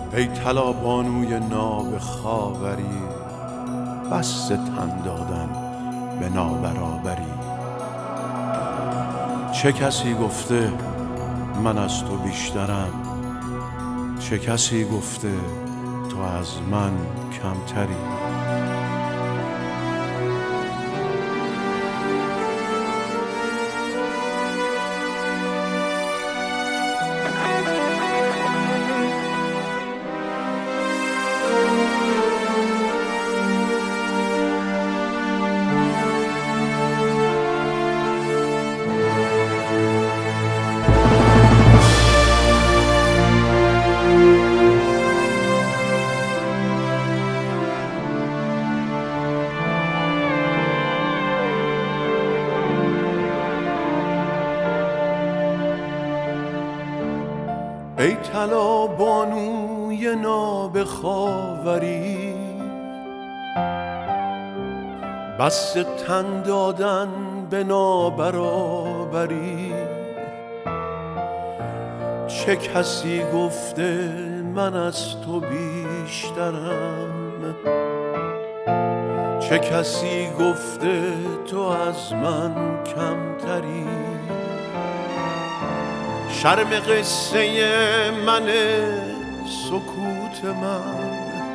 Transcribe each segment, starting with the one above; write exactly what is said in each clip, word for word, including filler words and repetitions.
ای طلا بانوی ناب خاوری، بس تن دادن به نابرابری. چه کسی گفته من از تو بیشترم، چه کسی گفته تو از من کمتری. ای طلا بانوی ناب خاوری، بس تن دادن به نابرابری. چه کسی گفته من از تو بیشترم، چه کسی گفته تو از من کمتری. شرم قصه من سکوت من،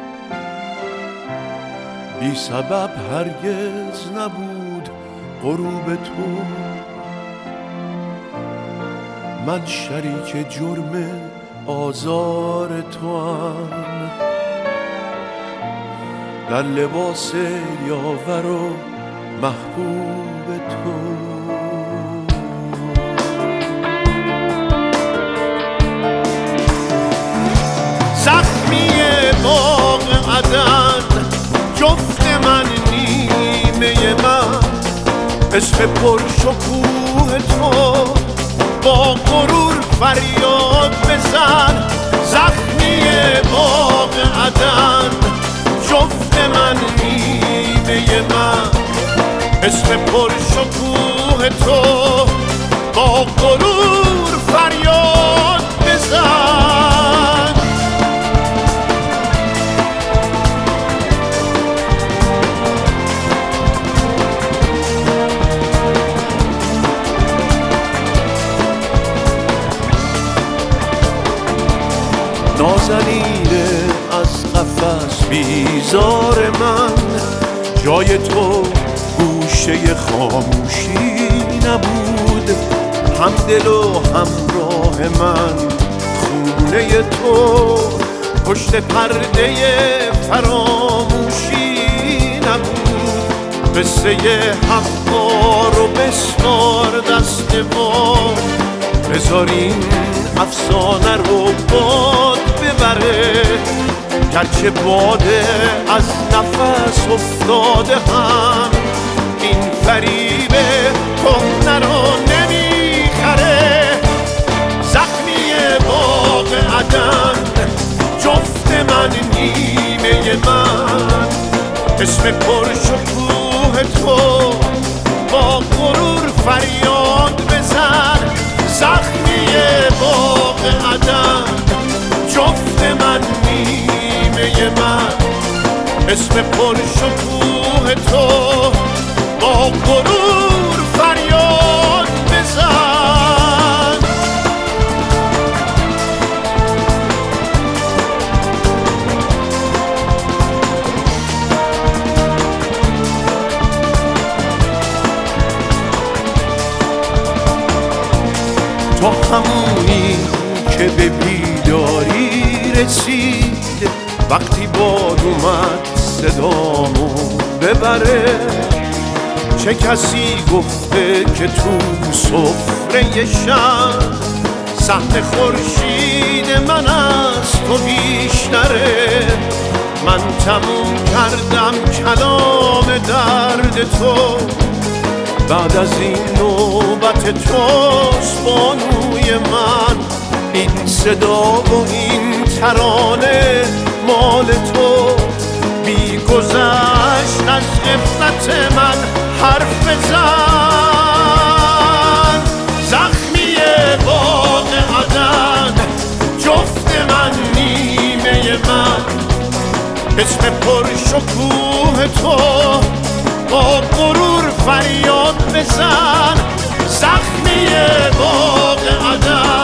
بی سبب هرگز نبود غروب تو. من شریک جرم آزار تو هم، در لباس یاور و محبوب تو. زخمی باغ عدن جفت من نیمه من، عشق پرشکوه تو با غرور فریاد بزن. زخمی باغ عدن جفت من نیمه من، عشق پرشکوه تو با غرور فریاد بزن. نازنین از قفس بیزار من، جای تو گوشه خاموشی نبود. هم دل و همراه من خونه تو، پشت پرده فراموشی نبود. قصه حقار و بسپار دست ما، بذار این افسانه رو باد ببره. گرچه باده از نفس افتاده هم، این فریب کهنه رو نمیخره. زخمی باغ عدن جفت من نیمه من، اسم پرشکوه تو با غرور فریاد بزن. زخمی باغ عدن جفت من نیمه من، اسم پرشکوه تو با غرور فریاد بزن. تو همونی که به بیداری رسید، وقتی باد اومد صدامو ببره. چه کسی گفته که تو سفره شب، سهم خورشید من از تو بیشتره. من تموم کردم کلام درد تو، بعد از این نوبت توست بانوی من. این صدا و این ترانه مال تو، بی گذشت از غفلت من حرف بزن. زخمی باغ عدن جفت من نیمه اسم پرشکوه تو با غرور فریاد بزن، زخمی باغ عدم